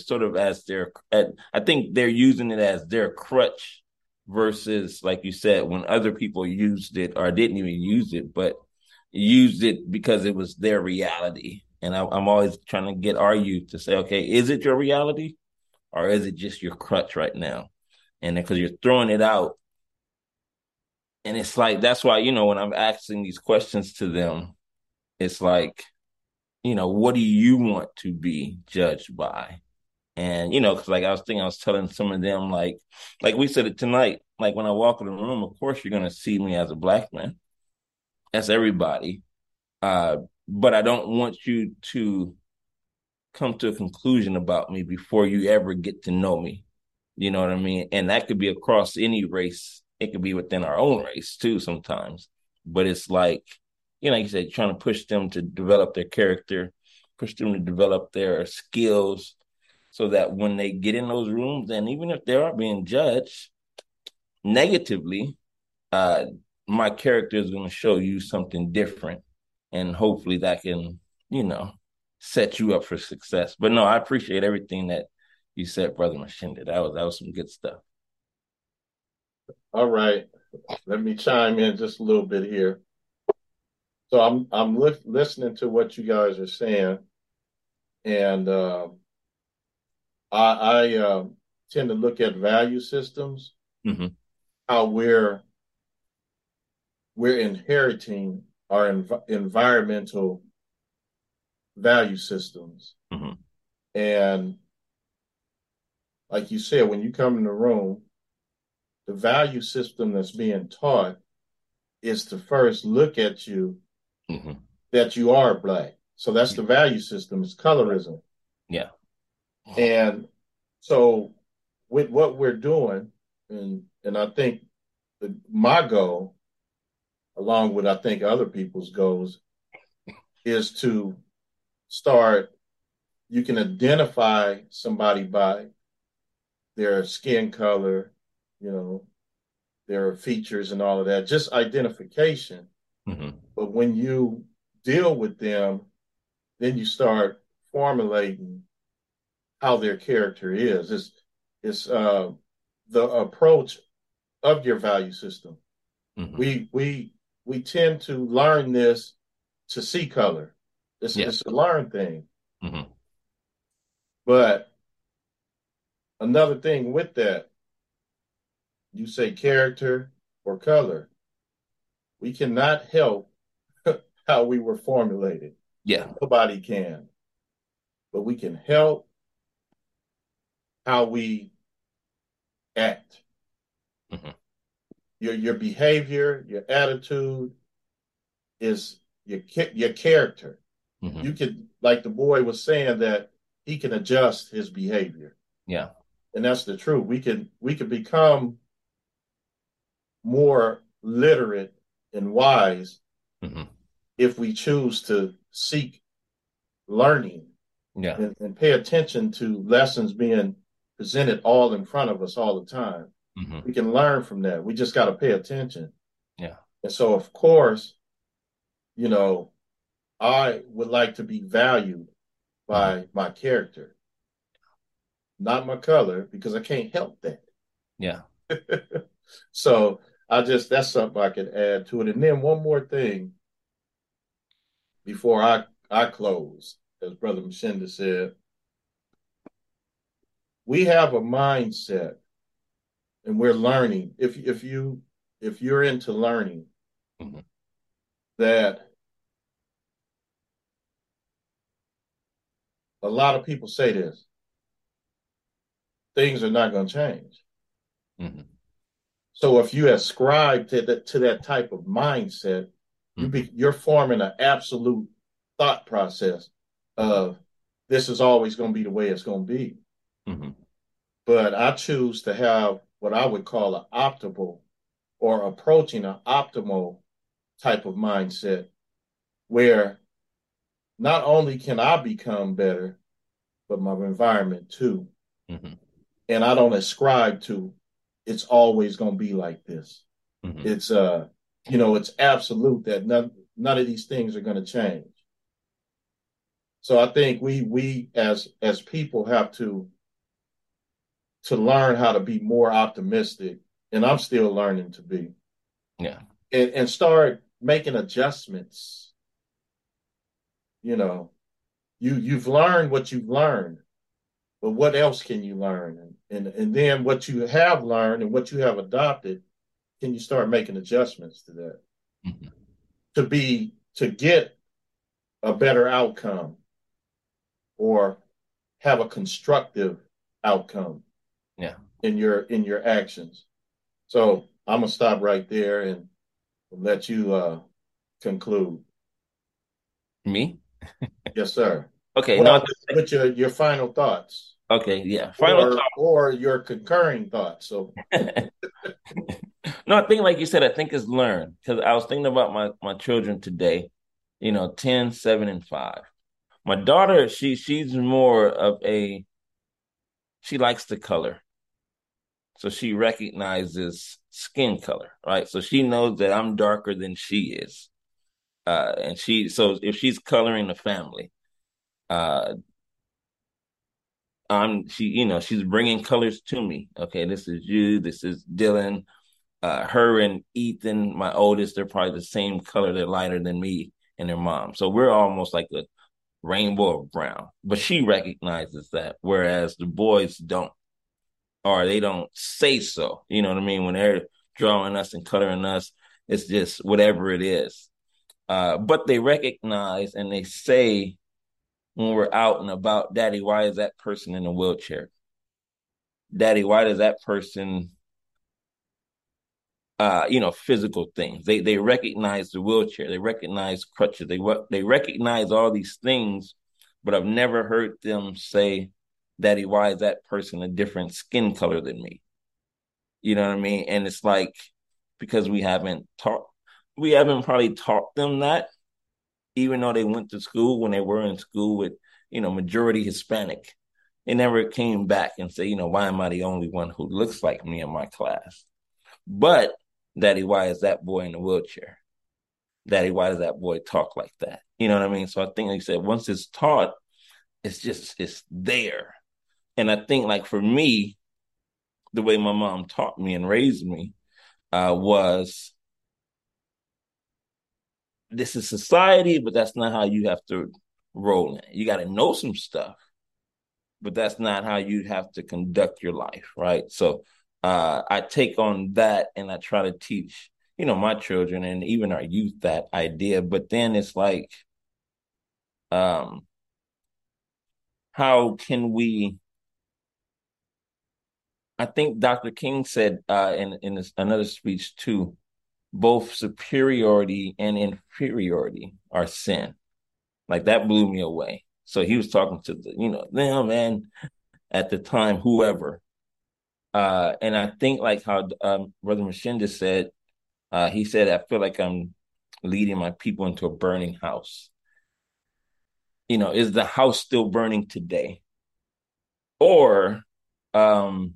I think they're using it as their crutch versus, like you said, when other people used it or didn't even use it, but used it because it was their reality. And I'm always trying to get our youth to say, okay, is it your reality or is it just your crutch right now? And because you're throwing it out. And it's like, that's why, when I'm asking these questions to them, it's like, what do you want to be judged by? And, because like I was telling some of them, like we said it tonight, like when I walk in the room, of course, you're going to see me as a Black man. That's everybody. But I don't want you to come to a conclusion about me before you ever get to know me. You know what I mean? And that could be across any race. It could be within our own race too sometimes. But it's like, like you said, trying to push them to develop their character, push them to develop their skills so that when they get in those rooms, and even if they are being judged negatively, my character is going to show you something different. And hopefully that can, set you up for success. But no, I appreciate everything that you said, Brother Mashinda. That was some good stuff. All right. Let me chime in just a little bit here. So I'm listening to what you guys are saying. And I tend to look at value systems, Mm-hmm. how we're inheriting our environmental value systems. Mm-hmm. And like you said, when you come in the room, the value system that's being taught is to first look at you Mm-hmm. that you are Black. So that's the value system, is colorism. Yeah. And so with what we're doing, and I think my goal, along with I think other people's goals, is to start, you can identify somebody by their skin color, you know, their features and all of that, just identification. Mm-hmm. But when you deal with them, then you start formulating how their character is. It's the approach of your value system. Mm-hmm. We tend to learn this to see color. It's a learned thing. Mm-hmm. But another thing with that, you say character or color. We cannot help how we were formulated. Yeah. Nobody can. But we can help how we act. Mm-hmm. Your behavior, your attitude is your character. Mm-hmm. You could, like the boy was saying, that he can adjust his behavior. Yeah. And that's the truth. We can become more literate and wise Mm-hmm. if we choose to seek learning, Yeah. and pay attention to lessons being presented all in front of us all the time. Mm-hmm. We can learn from that. We just got to pay attention. Yeah. And so, of course, you know, I would like to be valued by my character, not my color, because I can't help that. Yeah. So that's something I could add to it. And then one more thing before I close, as Brother Machinda said, we have a mindset, and we're learning. If you're into learning, mm-hmm. that a lot of people say this, things are not going to change. Mm-hmm. So if you ascribe to that type of mindset, you're forming an absolute thought process of this is always going to be the way it's going to be. Mm-hmm. But I choose to have what I would call an optimal, or approaching an optimal type of mindset, where not only can I become better, but my environment too. Mm-hmm. And I don't ascribe to it's always going to be like this. Mm-hmm. It's it's absolute that none of these things are going to change. So I think we as people have to learn how to be more optimistic, and I'm still learning to be. Yeah. And start making adjustments. You know, you've learned what you've learned, but what else can you learn? And then what you have learned and what you have adopted, can you start making adjustments to that? Mm-hmm. To get a better outcome, or have a constructive outcome, yeah, in your actions. So I'm gonna stop right there and let you conclude. Me? Yes, sir. Okay. Well, No. with your final thoughts. Okay. Yeah. Final thought. Or your concurring thoughts. So No, I think like you said, I think it's learned, because I was thinking about my children today, 10, 7, and 5. My daughter, she's more of she likes the color. So she recognizes skin color, right? So she knows that I'm darker than she is. So if she's coloring the family, she's bringing colors to me. Okay, this is you, this is Dylan. Her and Ethan, my oldest, they're probably the same color. They're lighter than me and their mom. So we're almost like rainbow of brown. But she recognizes that, whereas the boys don't, or they don't say so. You know what I mean? When they're drawing us and coloring us, it's just whatever it is. But they recognize and they say when we're out and about, Daddy, why is that person in a wheelchair? Daddy, why does that person, physical things? They recognize the wheelchair. They recognize crutches. They recognize all these things, but I've never heard them say, Daddy, why is that person a different skin color than me? You know what I mean? And it's like, because we haven't probably taught them that, even though they went to school, when they were in school with, majority Hispanic. They never came back and say, why am I the only one who looks like me in my class? But, Daddy, why is that boy in a wheelchair? Daddy, why does that boy talk like that? You know what I mean? So I think, like you said, once it's taught, it's there. And I think, like, for me, the way my mom taught me and raised me was, this is society, but that's not how you have to roll in. You got to know some stuff, but that's not how you have to conduct your life, right? So I take on that and I try to teach, my children and even our youth that idea. But then it's like, how can we? I think Dr. King said in another speech too, both superiority and inferiority are sin. Like, that blew me away. So he was talking to them and at the time, whoever. And I think, like how Brother Machinda said, he said, I feel like I'm leading my people into a burning house. Is the house still burning today? Or I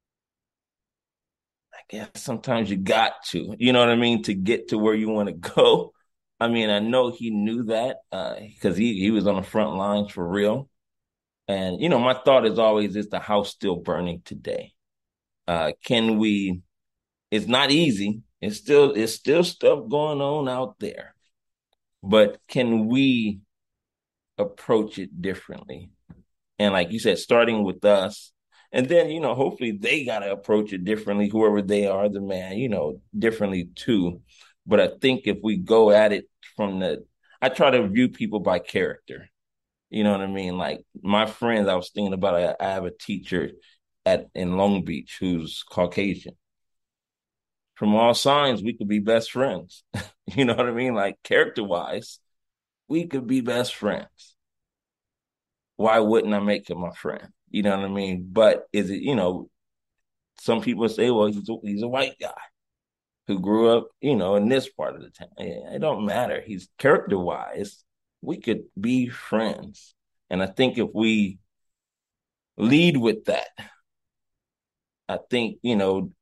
guess sometimes you got to, you know what I mean, to get to where you want to go. I mean, I know he knew that because he was on the front lines for real. And, my thought is always, is the house still burning today? Can we, it's not easy. It's still stuff going on out there, but can we approach it differently? And like you said, starting with us, and then, hopefully they got to approach it differently, whoever they are, the man, differently too. But I think if we go at it I try to view people by character. You know what I mean? Like, my friends, I was thinking about, I have a teacher in Long Beach who's Caucasian. From all signs, we could be best friends. You know what I mean? Like, character-wise, we could be best friends. Why wouldn't I make him my friend? You know what I mean? But is it, some people say, well, he's a white guy who grew up, in this part of the town. It don't matter. He's character-wise, we could be friends. And I think if we lead with that, I think, I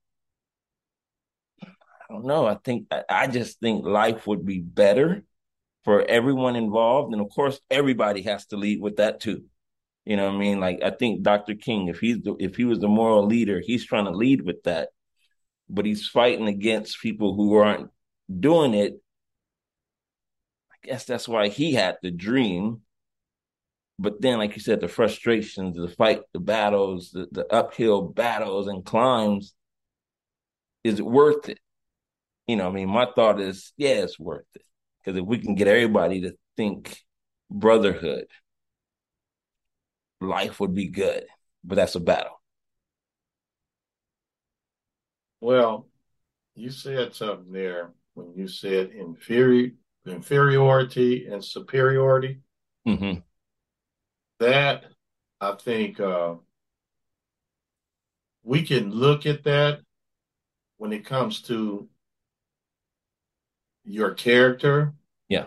don't know. I just think life would be better for everyone involved. And of course, everybody has to lead with that too. You know what I mean? Like, I think Dr. King, if he was the moral leader, he's trying to lead with that, but he's fighting against people who aren't doing it. I guess that's why he had the dream. But then, like you said, the frustrations, the fight, the battles, the uphill battles and climbs, is it worth it? My thought is, yeah, it's worth it. Because if we can get everybody to think brotherhood, life would be good. But that's a battle. Well, you said something there when you said inferiority and superiority. Mm-hmm. That, I think, we can look at that when it comes to your character. Yeah.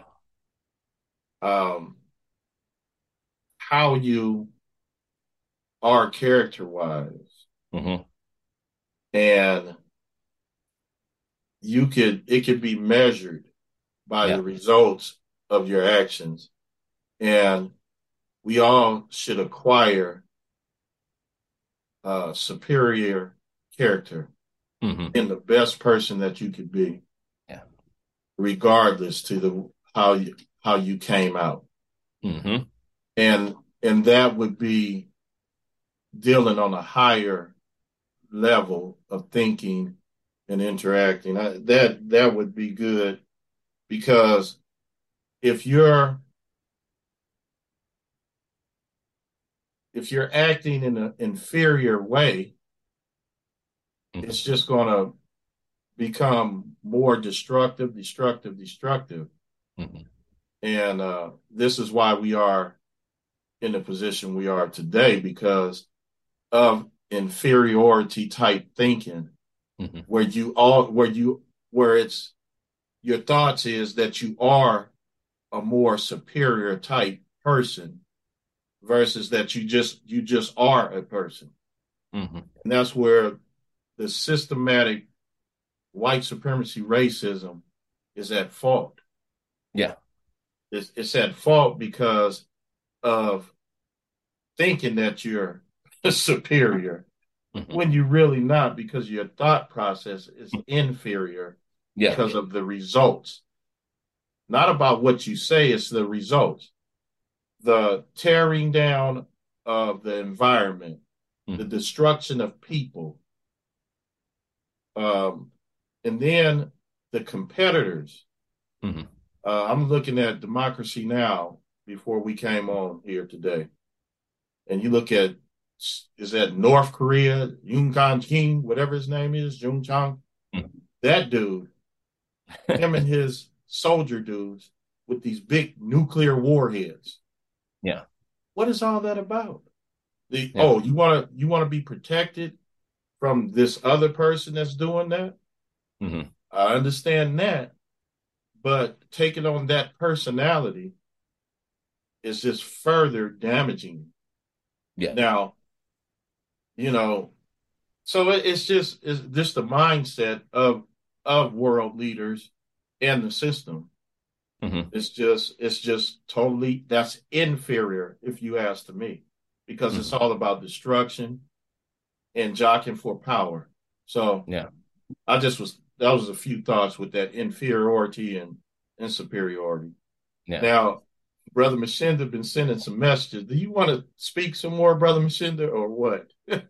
How you are character-wise. Mm-hmm. And it could be measured by the results of your actions. And we all should acquire superior character in the best person that you could be, regardless to how you came out. Mm-hmm. And that would be dealing on a higher level of thinking and interacting. That would be good, because if you're acting in an inferior way, it's just going to become more destructive. Mm-hmm. And this is why we are in the position we are today, because of inferiority type thinking, mm-hmm. where it's your thoughts is that you are a more superior type person versus that you just are a person. Mm-hmm. And that's where the systematic white supremacy racism is at fault. Yeah. It's at fault because of thinking that you're superior, mm-hmm. when you're really not, because your thought process is inferior, because of the results. Not about what you say, it's the results. The tearing down of the environment, mm-hmm. the destruction of people, and then the competitors. Mm-hmm. I'm looking at Democracy Now! Before we came on here today. And you look at, is that North Korea, Yoon Kim, whatever his name is, Jung Chang? Mm-hmm. That dude, him and his soldier dudes with these big nuclear warheads. Yeah. What is all that about? Oh, you want to be protected from this other person that's doing that? Mm-hmm. I understand that, but taking on that personality is just further damaging. Yeah. Now, so it's just the mindset of world leaders and the system. Mm-hmm. It's just totally, that's inferior, if you ask me, because mm-hmm. it's all about destruction and jockeying for power. So yeah, that was a few thoughts with that inferiority and superiority. Yeah. Now, Brother Mashinda been sending some messages. Do you want to speak some more, Brother Mashinda, or what?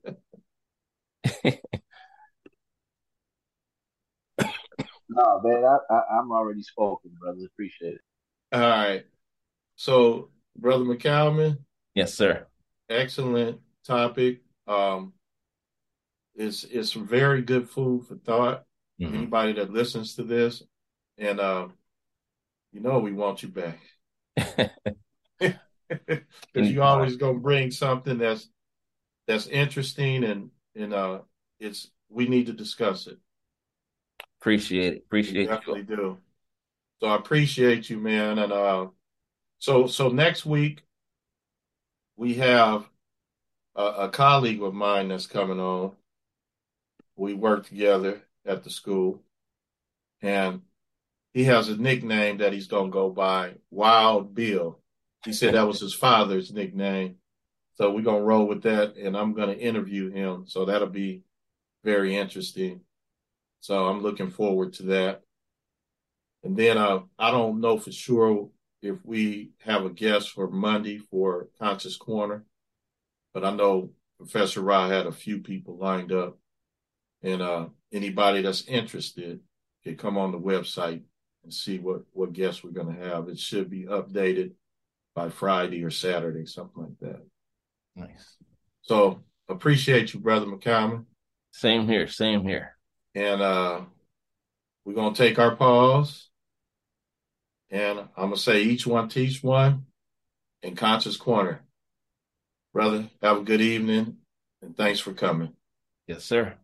No, man, I'm already spoken, brothers. Appreciate it. All right. So, Brother McCalman. Yes, sir. Excellent topic. It's some very good food for thought. Mm-hmm. Anybody that listens to this, and we want you back. Because you always gonna bring something that's interesting, and we need to discuss it. Appreciate it. We definitely do. So I appreciate you, man. And so next week we have a colleague of mine that's coming on. We work together at the school, and he has a nickname that he's gonna go by, Wild Bill. He said that was his father's nickname. So we're going to roll with that, and I'm going to interview him. So that'll be very interesting. So I'm looking forward to that. And then I don't know for sure if we have a guest for Monday for Conscious Corner, but I know Professor Ra had a few people lined up. And anybody that's interested can come on the website and see what guests we're going to have. It should be updated by Friday or Saturday, something like that. Nice. So appreciate you, Brother McCalman. Same here. And we're going to take our pause. And I'm going to say each one teach one in Conscious Corner. Brother, have a good evening, and thanks for coming. Yes, sir.